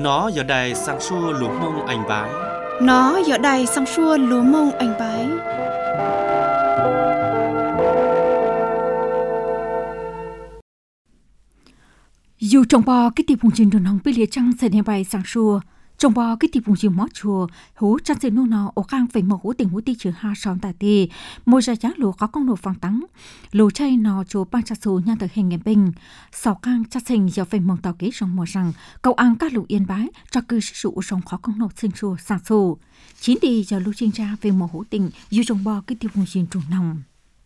Nó giờ đây sang xua lúa mông anh bái. Nó giờ đây sang xua lúa mông anh bái. Dù trồng bò cái tiệm vùng trên đường hồng bị liệt trăng sẽ đem bài sang xua. Trồng bò cái tiệm vùng trên mót chùa hú trăng sẽ nô nọ ở cang phải mẫu tình hú ti chữ ha sòn tà tì môi ra giá lúa có con nổ phẳng tắng lúa chay nọ chùa ban chặt số nhà từ hình nghề bình sau cang chặt sinh giờ phải mong tàu kế trong mùa rằng cầu ăn các lũ yên bái cho cư sử dụng sống khó con nổ sinh chùa sang xù chín đi giờ lúa chuyên gia về mẫu hú tình dù trồng bò cái tiệm vùng trên trùng nòng.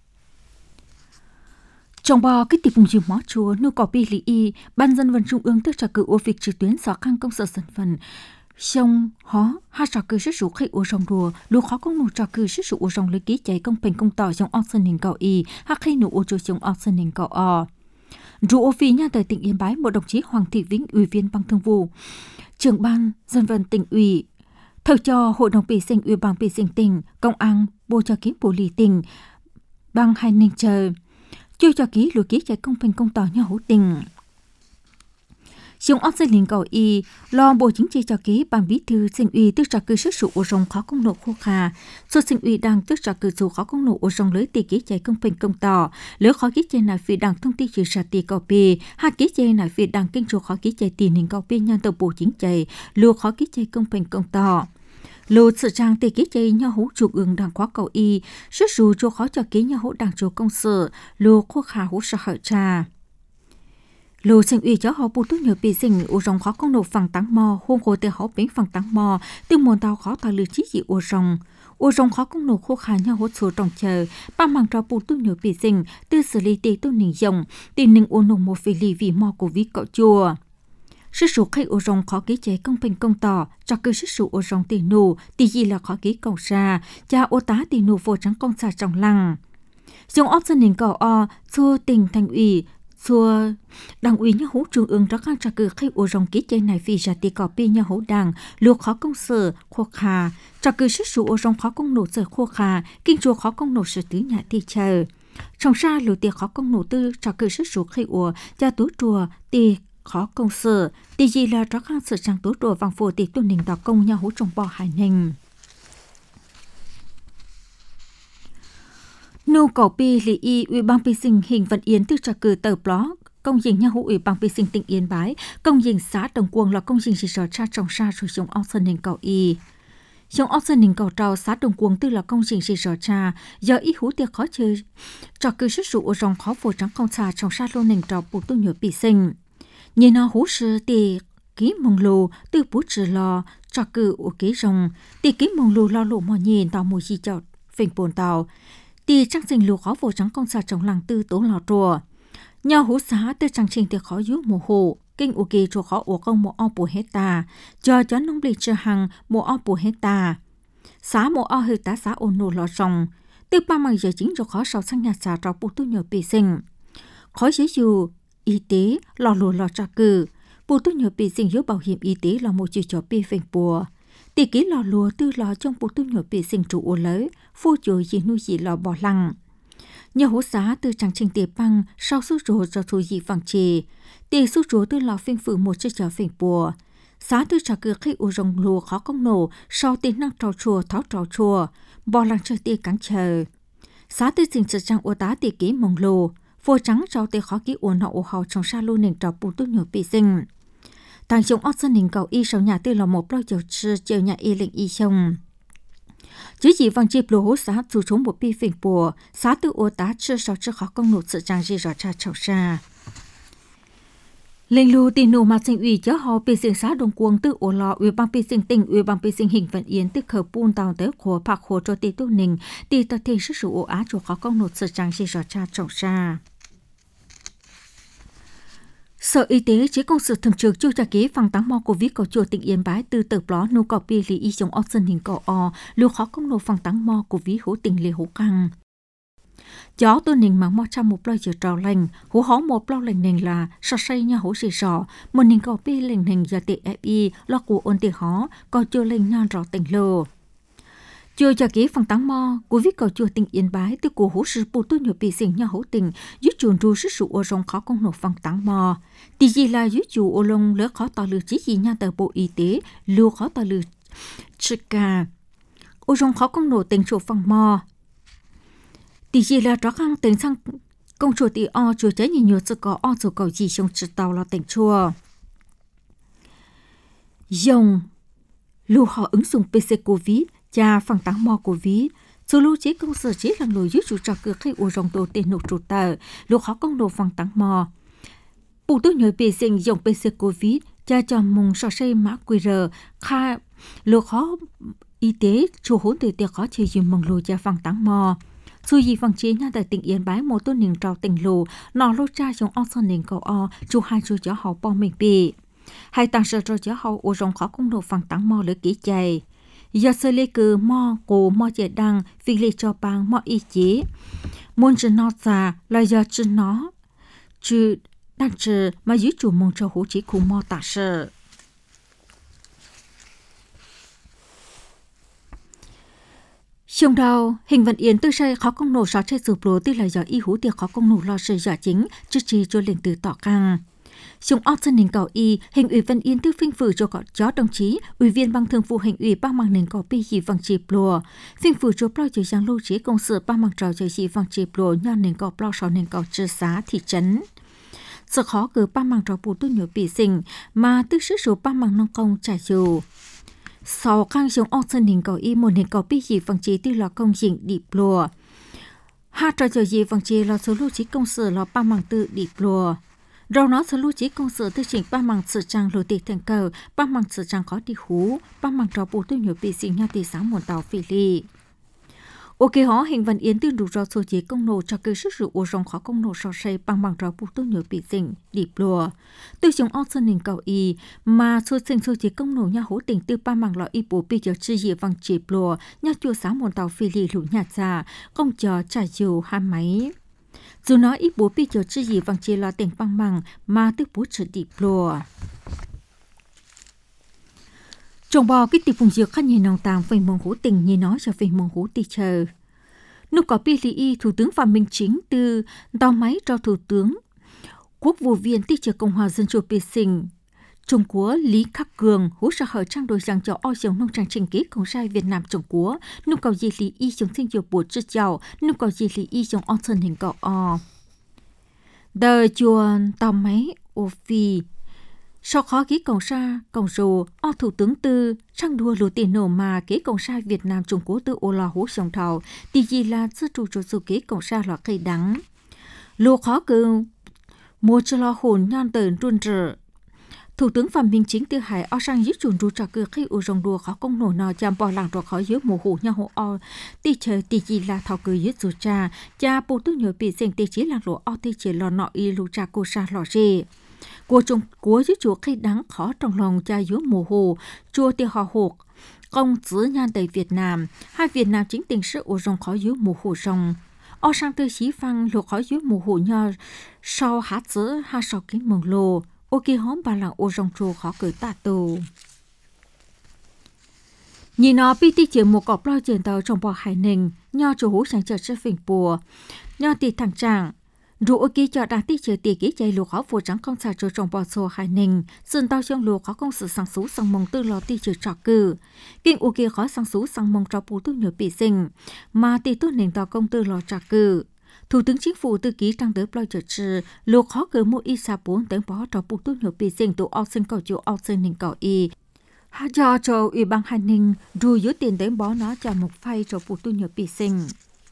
Trong bò cái tiệp vùng chiều mó chúa nô có bi lý y ban dân vận trung ương tức trả cử ô việc trực tuyến xóa khăn công sở dân phần sông hó hai trả cử sức sủ khách ô rong đùa lúa khó công nụ trả cử sức sủ ô rong lấy ký chạy công bình công tỏ trong option hình cầu y hoặc khi nụ ô chúa trong option hình cầu o dù ô phi nha tới tỉnh Yên Bái một đồng chí Hoàng Thị Vĩnh ủy viên ban thường vụ trưởng ban dân vận tỉnh ủy thờ cho hội đồng bị sinh ủy ban bị sinh tỉnh công an bộ cho ký bộ lì tỉnh bang hai ninh chờ chưa cho ký lùi ký chạy công bình công tỏ nhau hữu tình. Xong ốc dân liền cầu y, lo bộ chính trị cho ký ban bí thư sinh ủy tức trả cử sức sụ ô rồng khó công nộ khô khà. Số sinh ủy đang tức trả cử sụ khó công nộ ô rồng lưới tỷ ký chạy công bình công tỏ. Lưới khó ký chạy này vì đảng thông tin trừ sạch tỷ cầu bì. Hai ký chạy này vì đảng kinh chủ khó ký chạy tỷ hình cầu bì nhân tàu bộ chính trị. Lùa khó ký chạy công bình công tỏ. Lô sự trang tỷ ký chạy nhau hữu chủ ương đảng khóa cầu y, sức dù cho khó cho ký nhau hữu đảng chủ công sự, lô khô khả hữu sở hợi trà. Lô sinh ủy cho họ bù tốt nhờ bị sinh ổ rồng khó công nộp phẳng tăng mò, hôn khổ tê họ bánh phẳng tăng mò, tương môn tàu khó tàu lửa chí dị ổ rồng khó công nộp khô khả nhau hữu số trọng chờ, ba mạng cho bù tốt nhờ bị sinh, tư xử lý tỷ tốt nình dòng, tỷ nình ổ nồng một phê lì vì mò của ví cậu chùa. Sức sụ khách ô rồng khó ký chế công bình công tỏ, cho cứ sức sụ ô rồng tỷ nụ, tỷ gì là khó ký cầu xa, cha ô tá tỷ nụ vô trắng công xa trong lăng. Dùng ốc dân hình cầu o, xua tỉnh thành ủy, xua đảng ủy nhà hữu trung ương rất khăn cho cứ khách ô rồng ký chế này vì ra tỷ cỏ bi nhà hữu đảng, luộc khó công sở, khô khà, cho cứ sức sụ ô rồng khó công nổ sở khô khà, kinh chùa khó công nổ sở tứ nhà tỷ chờ. Trong xa lùi tỷ khó công nổ tư, cho cứ sức sụ khách ô, cha tú chùa, tỷ khó công sự, tỷ gì là rõ khăn sự trang tố đùa vàng phổ tỷ tuần đình đào công nhau hữu trong bò hải ninh. Nô cầu pi lý y ủy ban pi sinh hình vận yến từ trả cử tờ blog công trình nhau hữu ủy ban pi sinh tỉnh Yên Bái công trình xã Đồng Cuồng là công trình chỉ sở tra trồng sa sử dụng option hình cầu y. Trong option hình cầu trào xã Đồng Cuồng tư là công trình chỉ sở tra do ý hữu tiệc khó chơi trả cử sức sụ rồng khó phổ trắng công xa trồng sa luôn hình trào bù tu nhựa pi sinh. Nhìn nó hú sư tì ký mông lù từ bút trừ lò cho cử ổ ký rồng tì ký mông lù lo lụ mò nhìn tàu mùi chi chọt phình bồn tàu tì trang sinh lù khó vô trắng con xa trồng làng tư tố lò trùa nhau hú xá tư trang trình tì khó dũ mùa hồ kinh ổ ký trùa khó ổ công mùa o bù hết tà cho nông bì trừ hằng mùa o bù hết tà xá mùa o hư tá xá ổn nổ lò rồng tư ba mày giờ chính trùa khó sau sang nhà xá trò bù tu nhờ bì sinh khó dễ dù y tế lò lùa lò trả cử bù tu nhờ bị sinh yếu bảo hiểm y tế là một chiều trò bị phình bùa tỷ ký lò lùa tư lò trong bù tu nhờ bị sinh trụ ô lới phu chủ gì nuôi gì lò bỏ lăng nhờ hỗ giá từ trang trình tiệp băng sau số rùa cho chú gì vàng trì tỷ số rùa tư lò phình phử một chiều trò phình bùa giá tư trả cử khi u rồng lùa khó công nổ sau tiền năng trò chùa tháo trò chùa bỏ lăng chơi tia cắn chờ giá tư sinh sự trang ô tá tỷ ký mông lù vô trắng cho tê khó ký uốn họ ô hào trong sa luôn nền trò bù tu nhổ bị sinh. Tàng chống ớt dân hình cầu y sau nhà tư là một bao chiều nhà y lệnh y chồng. Chứ chỉ vàng chịp lô hố xá dù chống một bi phình bùa, xá tư ô tá chưa sau chưa khó công nụ sự trang gì rõ tra chậu xa. Lệnh lù tì nụ mà sinh ủy chớ họ bị sinh xá Đồng Cuồng tư ổ lò ủy ban bị sinh tỉnh ủy ban bị sinh hình vận yến tư khờ buôn tàu tới khổ phạc khổ cho tì tu nình tì tật thì sức sụ ổ á chủ khó công nụ sự trang gì rõ tra chậu xa. Sở Y tế chế công sự thường trực chu trả ký phẳng tăng mò của ví cầu chùa tỉnh Yên Bái từ tờ blog nô cọ pi lý y chống option hình cầu o lưu khó công nô phẳng tăng mò của ví hữu tỉnh lê hữu căng. Chó tôi nình mang mò trăm một lời chữ trò lành hữu hó một lâu lành nình là sọ say nha hữu xì sọ một nình cọ pi lành nình giờ tệ FI lo của ôn tệ hó có chưa lành nhan rõ tỉnh lô. chưa cho kế phòng táng mò của viết cầu chùa tỉnh Yên Bái từ của hỗ sư bù tu nhiều bị sinh nhà hỗ tình giúp chuồn ru sức sụ ô rong khó công nộp phòng táng mò thì gì là giúp chủ ô lông lỡ khó tỏ lừa chỉ gì nha tờ bộ y tế lưu khó tỏ lừa trực cả ô rong khó công nộp tình chỗ phòng mò thì gì là rõ khăn tình sang công chùa thì chùa cháy nhiều sự có chùa cầu gì trong trực tàu là tỉnh chùa dòng lưu họ ứng dụng PC Covid cha phòng táng mò Covid số lưu chế công sở chế làm nổi giúp chủ trò cửa khi u rong đồ tiền nộp chủ tờ lưu họ công đồ phòng táng mò bộ tôi nhớ bị sinh dòng PC Covid cha cho mùng so xây mã QR khai lưu khó y tế chủ hỗn từ tiệc khó chơi dùng mong lưu cha phòng táng mò suy gì phòng chế nhà tại tỉnh Yên Bái một tôi niềng trào tỉnh lù nọ lô cha trong on son niềng cầu chủ hai chú cháu họ bom mình bị hai tăng sở cho cháu họ u rong khó công đồ phòng táng mò lỡ kỹ chạy do sơ lê cử mò cổ mò chạy đăng vì lê cho bằng mò y chế muốn chân nó già là do chân nó chứ đang chờ mà giữ chủ mong cho hỗ chế cùng mò tạ sở Trong đầu, hình vận yến tư xây khó công nổ sáu chơi sụp lố tư là do y hú tiệc khó công nổ lo sự giả chính, chứ chi cho liền từ tỏ căng. Trong óc dân nền cầu y, hình ủy vận yến tư phinh phử cho có chó đồng chí, ủy viên ban thường vụ hình ủy ban mang nền cầu pi gì vang chịp lùa. Phinh phử cho plo cho giang lưu chế công sự ban mang trò cho gì vang chịp lùa nhau nền cầu plo sáu nền cầu trừ xá thị trấn. Sự khó cử ban mang trò bù tu nhiều bị sinh, mà tư sức số ban mang nông công trả dù. Sau khang trong óc dân nền cầu y một nền cầu pi gì vang chế tư là công trình điệp lùa. Hai trò cho gì vang chế là số lưu chế công sự là ban mang tự điệp lùa. Rồi nó sẽ lưu trí công sự tư chỉnh ba bằng sự trang lối tịch thành cầu, ba bằng sự trang khó đi hú, ba bằng trò bù tôi nhiều bị sinh nhau tỷ sáng một tàu phi ly. Ok họ hình vận yến tương đủ do số chế công nổ cho cơ sức rượu ô rong khó công nổ so xây bằng trò bù tôi nhiều bị sinh, điệp lùa. Tôi chống ốc sân hình cầu y, mà số sinh số chế công nổ nhà hố tỉnh tư ba bằng lọ y bố bị cho chư dị văng chịp lùa, nhà chua sáng một tàu phi ly lũ nhạt ra, công chờ trả dù hai máy. Dù nói ít bố bị cho chứ gì vang chia lo tiền băng bằng mà tức bố trở điệp lùa. Trong bò cái tiệp vùng dược khăn nhìn nòng tàng về mong hữu tình như nói cho về mong hữu tì chờ. Lúc có bị lý Thủ tướng Phạm Minh Chính từ tàu máy cho Thủ tướng Quốc vụ viện tì chờ Cộng hòa Dân chủ Việt Sinh Trung Quốc Lý Khắc Cường hỗ trợ hở trang đối rằng cho giống nông trang trình kế công sai Việt Nam Trung Quốc nhu cầu gì lý y chống sinh dược bộ chữ chào nhu cầu gì lý y chống on sơn hình cầu đời chuồn tàu máy ô phi sau khó ký công sa công rồ thủ tướng tư trang đua lúa tiền nổ mà kế công sai Việt Nam Trung Quốc từ ô lò hỗ sòng thầu thì gì là sư trụ cho sự kế công sa là cây đắng lúa khó cư mua cho lo hồn nhan tờn run rợ. Thủ tướng Phạm Minh Chính từ hải sang giúp chuồn ru trà cửa khi u rong đua khó công nổ nò chạm bỏ làng rồi khó dưới mùa hủ nhà hộ tì chờ tì gì là thảo cử giúp ru trà cha bộ tu nhớ bị sinh tì chỉ là lỗ tì chỉ lò nọ y lu trà cô sa lò rê của Trung Quốc giúp chúa khi đáng khó trong lòng cha dưới mùa hủ chùa tì họ hộp công giữ nhan tại Việt Nam hai Việt Nam chính tình sự u rong khó dưới mùa hủ rong sang tư xí phăng lỗ khó dưới mùa hủ nhờ sau hát giữ hai sau kính mừng lô ok hóm bà làng ô rong trô khó cử tạ tù. Nhìn nó bị tí chịu một cọp lo trên tàu trong bò hải ninh, nho chủ hú sáng chợt sẽ phình bùa, nho tì thẳng trạng. Rủ ok cho đáng tí chịu tì ký chạy lùa khó vô trắng không xa trô trong bò xô hải ninh, sơn tàu trong lùa khó công sự sang xú sang mông tư lo tí chịu trọ cử. Kinh ok khó sang xú sang mông trọ bù tu nhớ bị sinh, mà tì tu nền tàu công tư lo trọ cử. Thủ tướng Chính phủ tư ký trang tới bao giờ trừ lô khó cử một y sa 4 tấn bó cho bộ tu nhớ bị sinh tụ ao sinh cầu chủ ao sinh ninh cầu y. Hà cho ủy ban hành ninh rùi dưới tiền tấn bó nó cho một phay cho bộ tu nhớ bị sinh.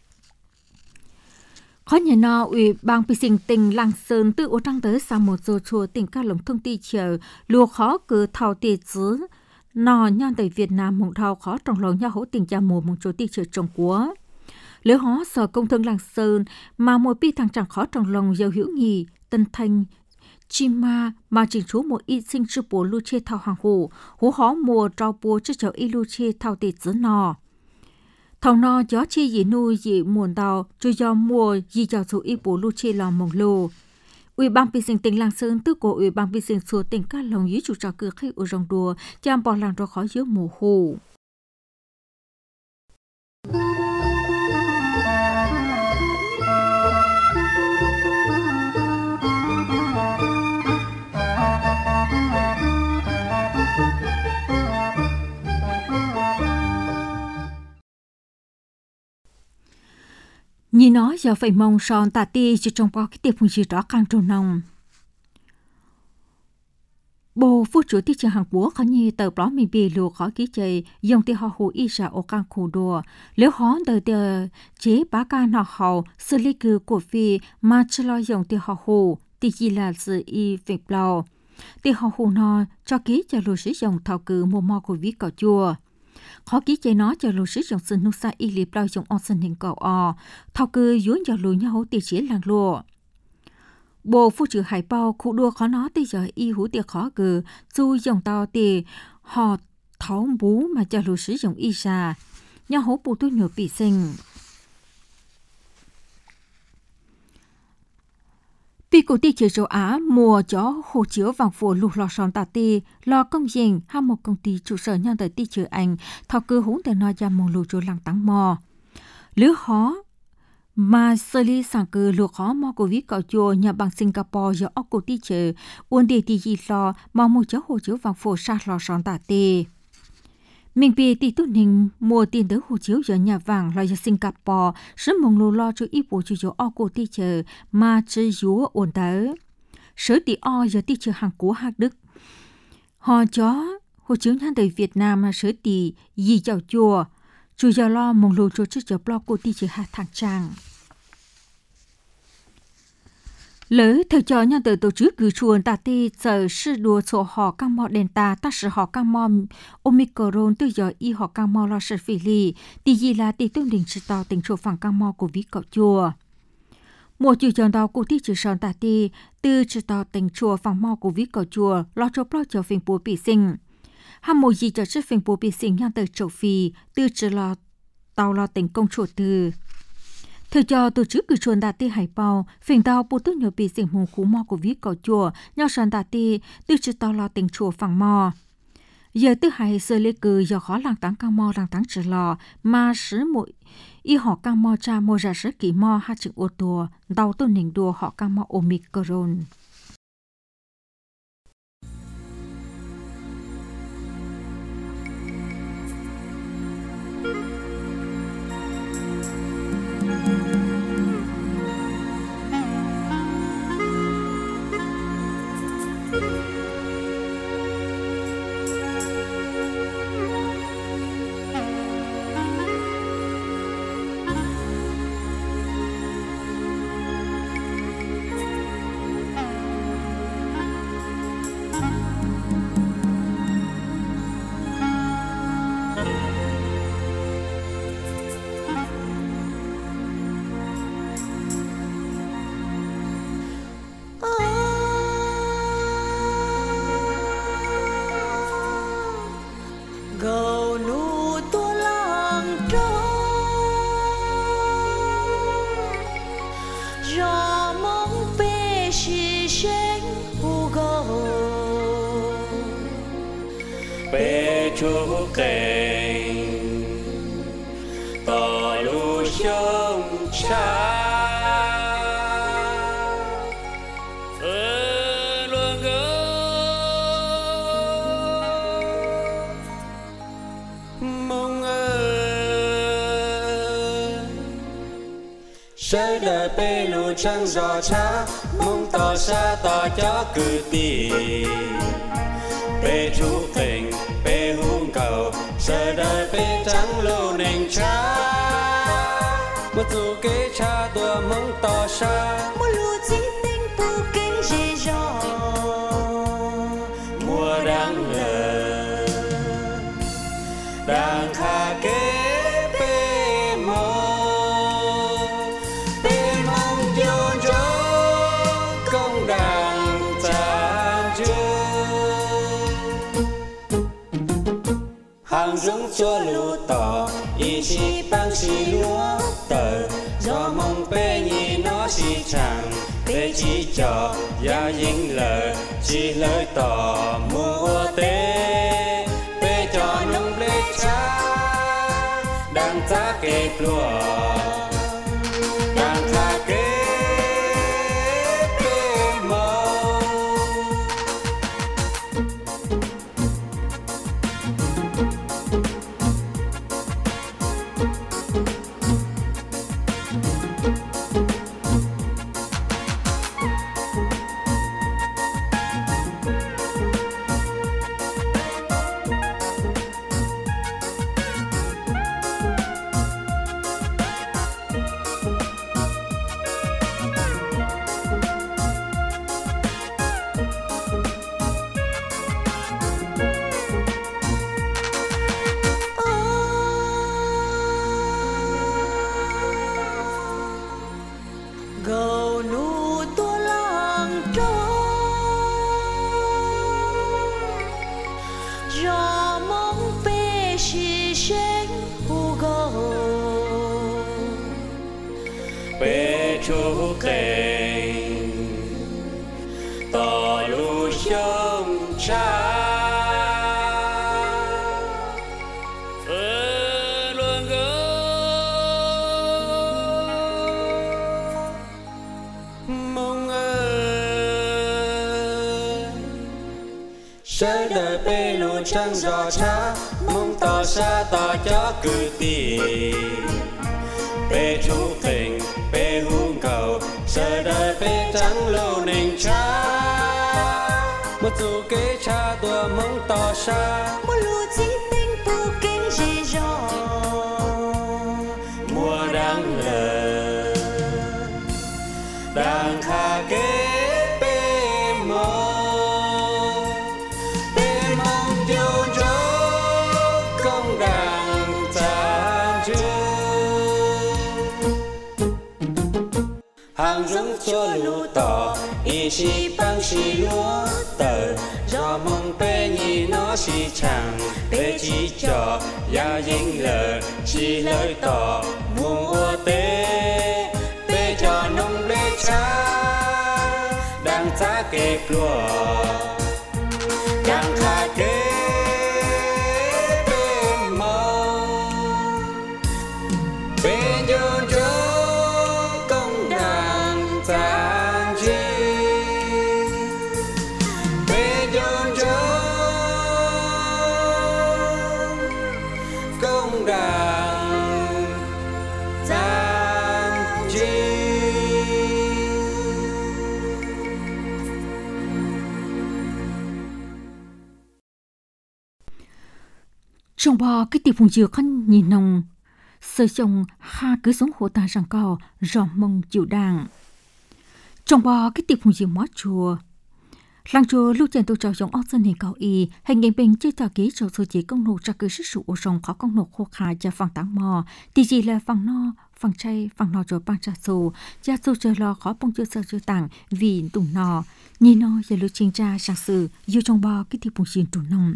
Khó nhà nọ ủy ban bị sinh tỉnh Lạng Sơn từ ô trang tới sang một giờ chùa tỉnh ca lồng thông tin chờ lô khó cử thảo tỷ chứ nọ nhan tại Việt Nam mong thao khó trong lòng nhau hỗ tình cha mùa mong chỗ tỷ chờ Trung Quốc. Nếu họ sở công thương Lạng Sơn mà một bi thằng chẳng khó trong lòng giàu hữu nghị Tân Thanh Chima mà chỉnh chú một y sinh sư bố lưu chê thao hàng hủ hú họ mùa trao bố cho cháu y lưu chê thao tỷ giữ nò thao nò gió chê dì nuôi dì muôn đào cho do mùa dì cháu chú y bố lưu chê lò mong lô Ủy ban bị sinh tỉnh Lạng Sơn từ cổ Ủy ban bị sinh xua tỉnh Ca Long dưới chủ trò cửa khi ở rong đùa chạm bỏ làng cho khó dưới mùa hủ Nhìn nó giờ phải mong son tạ ti chỉ trong bao cái tiệp phun gì đó càng trâu nòng. Bộ phu chủ tịch Hàn Quốc có như tờ báo mình bị lùa khó ký chơi dùng tiền họ hủ y sa ở càng khu đùa nếu họ tờ chế bá ca nọ hậu xử lý cử của phi mà chỉ lo dùng tiền họ hủ thì chỉ là sự y việc bao tiền họ hủ nọ cho ký cho lùa sử dụng thảo cử mùa mò của viết cỏ chùa khó ký chơi nó cho lùa sử dụng sự nút sa y liệp bao dùng on sinh hình cỏ thảo cử dối cho lùa nhau tiền chế làng lùa. Bộ phu trừ hải bao khu đua khó nó tới giờ y hú tiệc khó cử dù dòng tàu thì họ tháo bú mà cho lù sử dụng y xa nhà hố bù tôi nhờ bị sinh. Vì cổ tỷ chế châu Á mùa chó hồ chiếu vàng phổ lục lò son tà ti lo công dình hay một công ty trụ sở nhân tới tỷ chế Anh thao cư húng để nói ra mong lù cho lăng tăng mò. Lứa khó mà xử lý sang cư luộc khó mò của viết cậu chùa nhà bằng Singapore do ốc cổ tí chữ uốn đề tí gì lo mà một cháu hồ chiếu vàng phổ sát lò son tả tê. Mình bị tí tốt hình mua tiền tới hồ chiếu do nhà vàng lo do Singapore sớm mong lù lo cho ít bộ chú cho ốc cổ tí chữ mà chứ dúa uốn tới. Sở tí o do tí chữ Hàn Quốc Hạc Đức. Họ chó hồ chiếu nhà tới Việt Nam mà sở tí gì cháu chùa chú giờ lo mong lù cho chức cho blog của tí chữ hạt thẳng trang. Lỡ theo cho nhà tự tổ chức cử chuồn tà ti sở sư đùa sổ họ căng mò đèn ta sử họ căng mò Omicron từ giờ y họ căng mò lo sở phỉ lì tí gì là tí tương đình sự tàu tình chỗ phẳng căng mò của viết cậu chùa. Một chữ chọn tàu của tí chữ sòn tà ti từ sự tàu tình chùa phẳng mò của viết cậu chùa lo cho blog cho phình bố bị sinh. Hàm một gì cho chức phình bố bị sinh nhà tự châu Phi từ chữ lo tàu lo tình công chùa từ. Thời cho tổ chức cử chuồn đạt ti hải bao, phình tàu bố tức nhờ bị sinh hùng khú mò của viết cỏ chùa, nhau sàn đạt ti từ chữ tàu lo tình chùa phẳng mò. Giờ tư hải sơ lê cử do khó làng táng căng mò làng táng trở lò, mà sứ mũi y họ căng mò cha mô ra sứ kỷ mò hát chữ ô tô, đau tôn nỉnh đùa họ căng mò Omicron. Chú kênh tỏ lũ sông cha luôn gỡ mong sẽ đợi bê lũ trăng gió cha mong tỏ xa tỏ cho cử tì bê chú kênh bê hung cầu sợ đời bê trắng lô nền cha một dù kế cha tua mong tỏ xa một lúa chỉ tinh tu kinh dễ dò mùa đang lờ đang khá kế bê mong cho công đàn tràn hàng dũng cho lũ tỏ ý chí băng xì lúa tờ do mong bê nhì nó xì chẳng bê chỉ cho gia dính lờ chỉ lời tỏ mua tế bê cho nông lê cha đang giá kê lúa đang khá kế bê mong gầu nu tua lang trôi gió mong bê xì xanh hu gầu bê chú kênh tỏ lưu sông cha luôn gỡ mong sẽ đời bê luôn trăng gió cha mong tỏ xa tỏ cho cử tì bê chú kênh bê hung cầu sẽ đời bê trắng lâu nền cha một dù kế cha tua mong tỏ xa một lúa chỉ tinh tu kinh gì gió mùa đang lờ đang kha kế bê mong tiêu chó công đàn tràn hàng dũng cho lũ tỏ y si băng si lúa tờ do mong bê nhì nó si chẳng bê chỉ cho ya dính lờ si lời tỏ muông ua tế bê cho nông bê cha đang giá kê plua đang kha kế bê mong bê nhôn chó công đàn tràn chi bê nhôn chó công đàn tràn chi. Trong bò cái tiệp phùng dừa khăn nhìn nồng sơ chồng ha cứ sống hồ ta rằng cao rò mông chịu đàng. Trong bò cái tiệp phùng dừa mót chùa làng chùa lưu chèn tổ trào giống ốc dân hình cao y hành nghề bình chơi trò ký trò sơ chế công nộ tra cứ sức sụ ô rồng khó công nộ khô khá cho phẳng táng mò thì gì là phẳng no phẳng chay phẳng nọ cho băng trà sù cha sù chờ lo khó bông chưa sơ chưa tảng vì tùng nọ nhìn no giờ lưu trình tra sang sự yêu trong bò cái tiệp phùng dừa tù nông.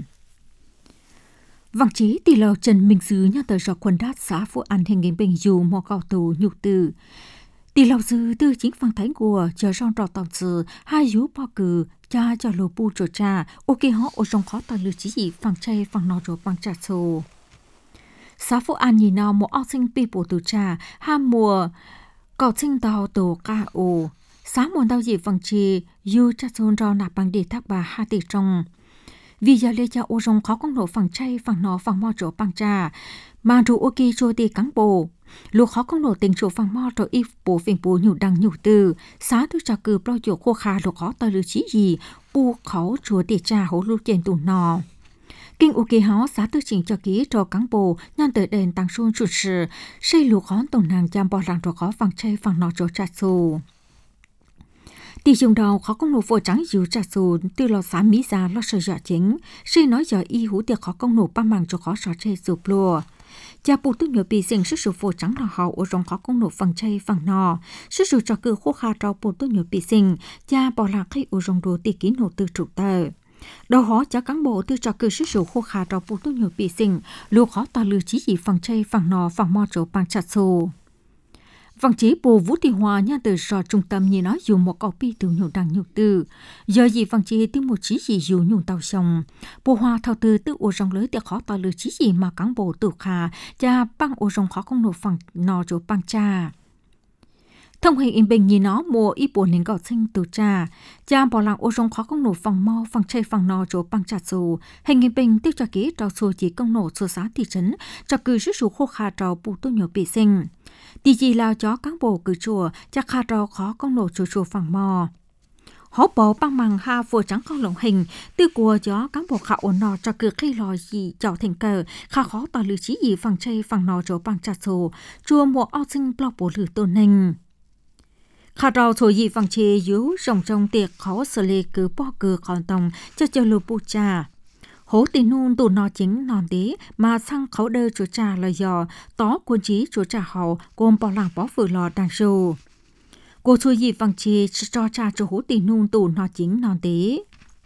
Vàng chí tỷ lầu Trần Minh Sứ nhà tờ rõ quân đát xã Phú An hình nghề bình dù mò cao tù nhục từ tỷ lầu dư tư chính phang thánh của chờ rong trò tàu sư hai dú bao cử cha cho lô bu trò cha ok họ ở trong khó tàu lưu chí gì phang chay phang nọ rồi bằng trà sô xã Phú An nhìn nào một học sinh bị bộ tù cha ham mùa cậu sinh tàu tổ ca ồ xã mùa tàu gì vàng chi yu cha sôn rau nạp bằng để thác bà hai tỷ trong vì giờ lê cha ô rong khó con nổ phẳng chay phẳng nọ phẳng mò chỗ bằng trà mà rủ ok cho đi cắn bồ lúc khó con nổ tình chỗ phẳng mò rồi if bồ phiền bồ nhủ đằng nhủ từ xá thứ trà cử bao chỗ khô khá lúc khó tao lưu chí gì bù khó chúa để trà hổ lưu tiền tù nọ kinh ok hó xá tư chỉnh cho ký cho cán bộ nhân tới đền tăng xuân chủ sự xây lục khó tổng nàng chăm bỏ làng rồi khó phẳng chay phẳng nọ chỗ trà xù tỷ dùng đầu khó công nổ phổ trắng dù trà xù từ lò xá mỹ ra lo sợ dọa chính xây nói giờ y hú tiệc khó công nổ ba màng cho khó sọ chay sụp lùa cha bù tức nhớ bị sinh sức sụp phổ trắng là hậu ở trong khó công nổ phẳng chay phẳng nọ sức sụp cho cử khô kha trao bù tức nhớ bị sinh cha bỏ lạc khi ở trong đồ tỷ ký nổ từ trụ tờ đầu họ cho cán bộ từ cho cử sức sụp khô kha trao bù tức nhớ bị sinh lưu khó ta lưu chí gì phẳng chay phẳng nọ phẳng mò chỗ bằng chặt xù. Vàng chế bồ Vũ Thị Hòa nhà từ sò trung tâm như nói dù một câu pi từ nhung đằng nhung từ giờ gì vàng chế tiếng một chí gì dù nhung tàu sông bồ Hòa thao từ tự ô rong lưới để khó tao lưới chí gì mà cán bộ tự khà cha băng ô rong khó không nộp phẳng nò chỗ băng cha thông hình in bình như nó mùa y bồ nên gọt sinh từ cha bỏ làng ô rong khó không nộp phẳng mo phẳng chay phẳng nò chỗ băng chặt dù hình in bình tiêu cho kỹ trò xô chỉ công nổ xô xá thị trấn cho cử sức số khô khà trò bù tôi nhớ bị sinh Tì gì lao cho cán bộ cử chùa chắc khá rau khó con nổ chùa phẳng mò. Hỗ bộ băng măng ha vừa trắng con lồng hình từ của gió cán bộ khảo ổn nọ cho cứ khi lò gì chào thành cờ khá khó tỏ lưu trí gì phẳng chay phẳng nọ chỗ bằng chặt sổ chùa mùa ao sinh blog bộ lử tôn hình. Khá rau thổi gì phẳng chê yếu rồng trong tiệc khó xử lý cứ bỏ cử còn tông cho lù bù trà. Hố tình nôn tù nó chính nòn tí mà sang khẩu đơ chỗ trà là dò tó quân trí chỗ trà hậu gồm bỏ làng bó vừa lò đàn sù. Cô thua gì vàng chê cho trà chỗ hố tình nôn tù nó chính nòn tí.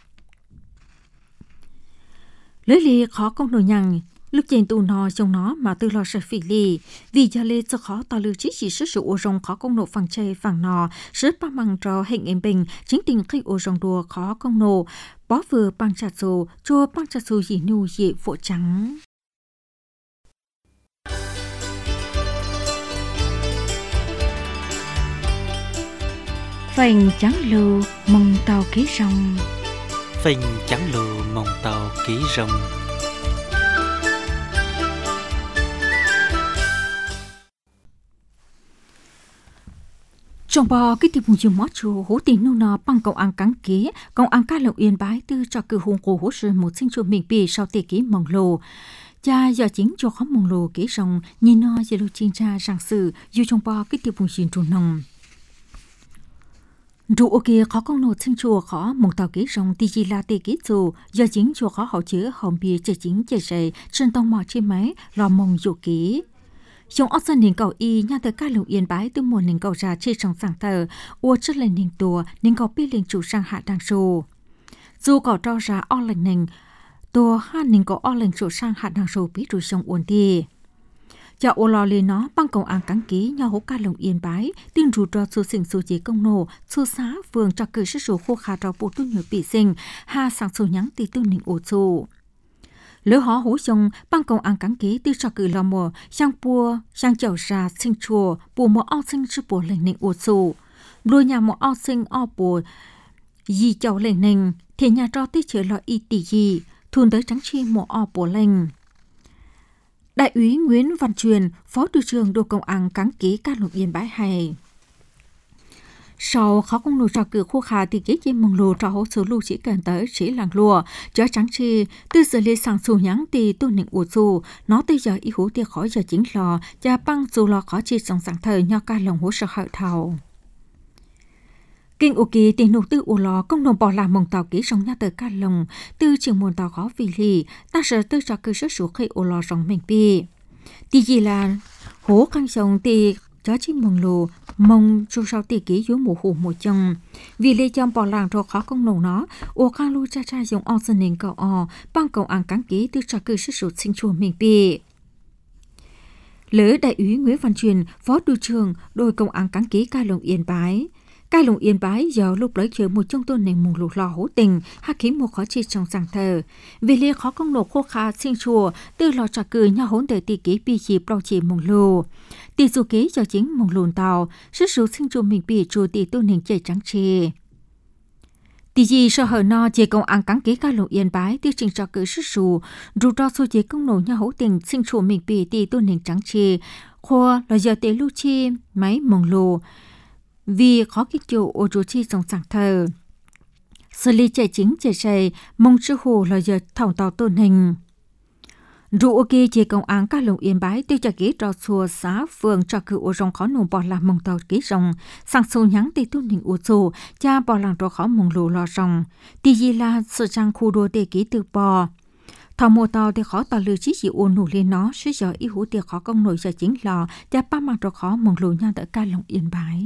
Lưới lì khó công nổi nhằng lúc trên tù nó trong nó mà tư lo sợ phỉ lì vì giờ lê cho khó tỏ lưu trí chỉ sức sự ô rồng khó công nộ phẳng chê phẳng nọ sức ba măng trò hình em bình chính tình khi ô rồng đùa khó công nộ bó vừa bằng chặt dù chua bằng chặt dù gì nụ dị phụ trắng. Phành trắng lưu mong tàu ký rồng. Phành trắng lưu mong tàu ký rồng. Trong bò cái tiệp hùng chiều mót chùa hố tình nô nọ bằng công ăn cắn kế, công ăn ca lộng yên bái tư cho cử hùng cổ hố sư một sinh chùa mình bì sau tiệc ký mong lồ. Cha giờ chính cho khó mong lồ kế rồng, nhìn nó giờ lưu chiên cha rằng sự, dù trong bò cái tiệp hùng chiều trù nồng. Rủ ô kia khó công nô sinh chùa khó mong tàu kế rồng tì gì là tì kế dù, giờ chính chùa khó hậu chứa hồng bìa chạy chính chạy chạy, chân tông mò trên máy, lò mong dụ kế. Trong ốc dân nền cầu y nhà tới ca lụng yên bái từ mùa nền cầu ra chê trong sàng thờ, ua chất lên nền tùa, nền cầu biết lên chủ sang hạ đăng sù. Dù cầu trao ra o lệnh nền, tùa hạ nền cầu o lệnh chủ sang hạ đăng sù biết rùi sông uốn đi. Chà ô lò lên nó bằng công án cắn ký nhà hố ca lụng yên bái, tin rù trò xô xình xô chế công nổ, xô xá vườn cho cử sức số khô khá trò bộ tu nhớ bị sinh, hà sáng xô nhắn tì tư nền ổ xô. Lỡ họ hú xong bằng công ăn cắn kế tư cho cử lò mùa sang bùa sang chảo ra sinh chùa bùa mùa ao sinh sư bùa lệnh nền ổ sổ đuôi nhà mùa ao sinh ao bùa dì chảo lệnh nền thì nhà cho tích chế lò y tỷ gì thun tới trắng chi mùa ao bùa lệnh. Đại úy Nguyễn Văn Truyền phó tư trưởng đội công ăn cắn kế ca lục yên bái hay. Sau khó công nụ trò cử khu khá thì kế chế mong lù trò hỗ số lưu chỉ cần tới chỉ làng lùa, cho trắng chi, từ giờ lê sang xù nhắn thì tôi nịnh ủ dù, nó tới giờ ý hú thì khỏi giờ chính lò, và băng dù lò khó chi trong sáng thời nho ca lòng hú sợ hợi thầu. Kinh ủ kỳ tiền nụ tư ủ lò công nụ bỏ làm mong tàu ký trong nhà tờ ca lòng, từ trường môn tàu khó vì lì, ta sợ tư trò cử sức số khi ủ lò rong mình bì. Thì gì là hú khăn sông thì cho chính mong lù, mong dù sao tỷ ký dưới mùa hù mùa chồng. Vì lê chồng bỏ làng rồi khó công nổ nó, ô khang lưu cha cha dùng o dân nền cầu o, bằng cầu ăn cắn ký từ trò cử sức sụt sinh chùa mình bì. Lỡ đại úy Nguyễn Văn Truyền, phó tư trưởng đội công ăn cắn ký ca lồng yên bái. Ca lồng yên bái giờ lúc lấy chơi một trong tôn nền mùng lụt lò hố tình, hạ khí một khó chi trong sàng thờ. Vì lê khó công nổ khô khá sinh chùa, từ lò trò cử nhà hốn đời tỷ ký bì chì bao chì mùng lù. Tỷ dù kế cho chính mong lùn tàu, sức số sinh chùa mình bị chùa tỷ tu nền chạy trắng chê. Tỷ gì sợ hở no chế công ăn cắn kế ca lục yên bái tiêu trình cho cử sức số, dù cho số chế công nổ nhà hữu tình sinh chùa mình bị tỷ tu nền trắng chê, khoa là giờ tế lưu chê, máy mong lù, vì khó kích chủ ô chú chi trong sảng thờ. Xử lý chạy chính chạy chạy, mong sư hồ là giờ thảo tàu tôn hình. Rủ ok chế công án ca lồng yên bái tiêu cho kế trò xua xá phường cho cử ô rong khó nồng bỏ làm mong tàu kế rong sang xô nhắn tì tu nình ô xô cha bỏ làng trò khó mong lù lò rong tì gì là sự trang khu đô tê kế từ bò thảo mùa tàu thì khó tàu lưu chí dị ô nụ lên nó sẽ giờ ý hữu tiệc khó công nổi giờ chính lò cha ba mang trò khó mong lù nhau tới ca lồng yên bái.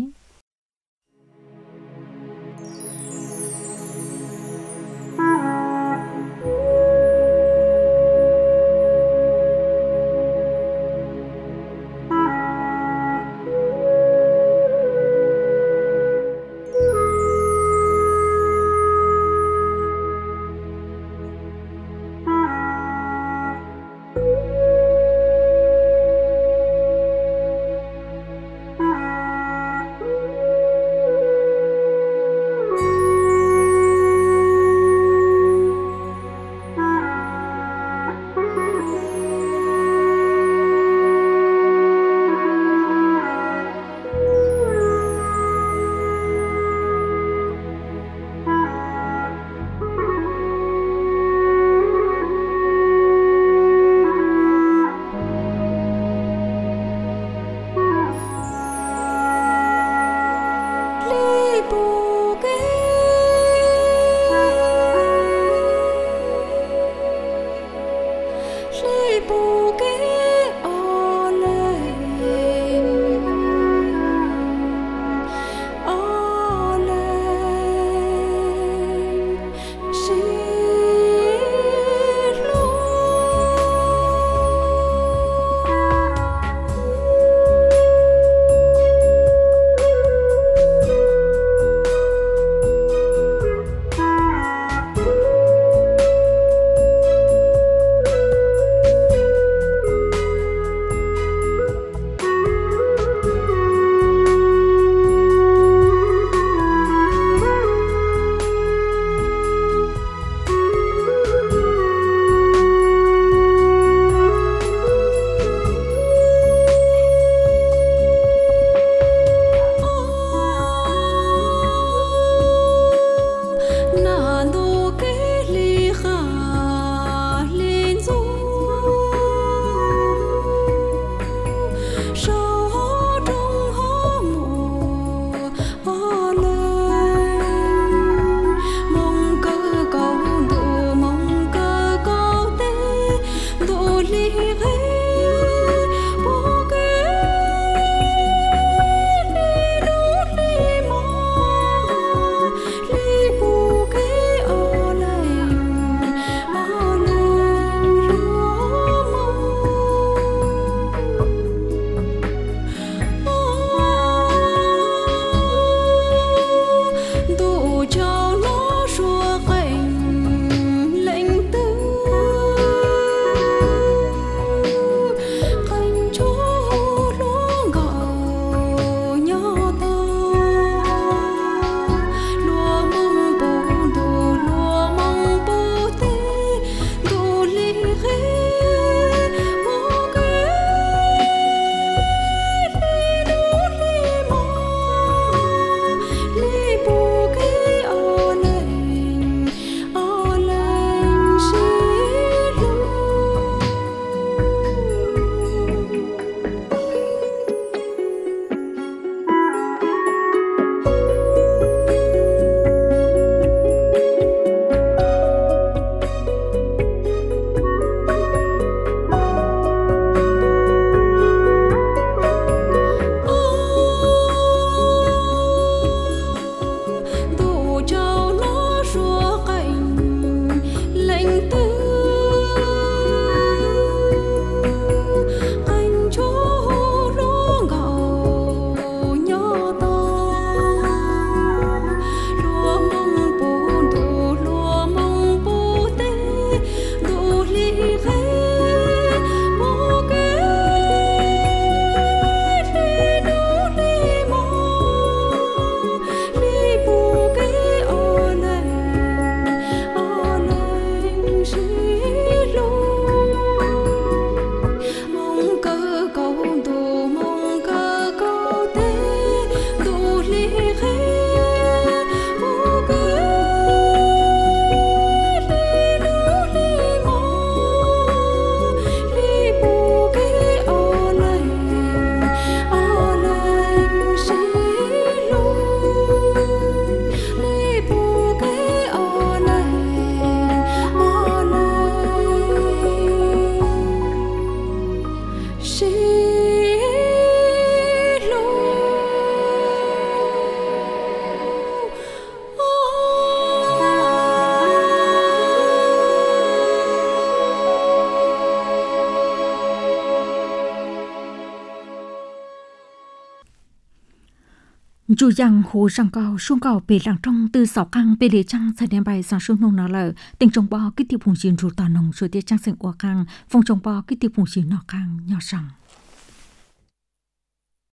Chủ yang hồ sang cao xuống cao bề làng trong từ sáu căng bề lề trăng sai đem bài sang xuống nông nó lờ tình trong bò cái tiêu phùng xin rủ tà nông rồi tiết trăng sinh ua căng phong trong bò cái tiêu phùng xin nọ căng nhỏ sòng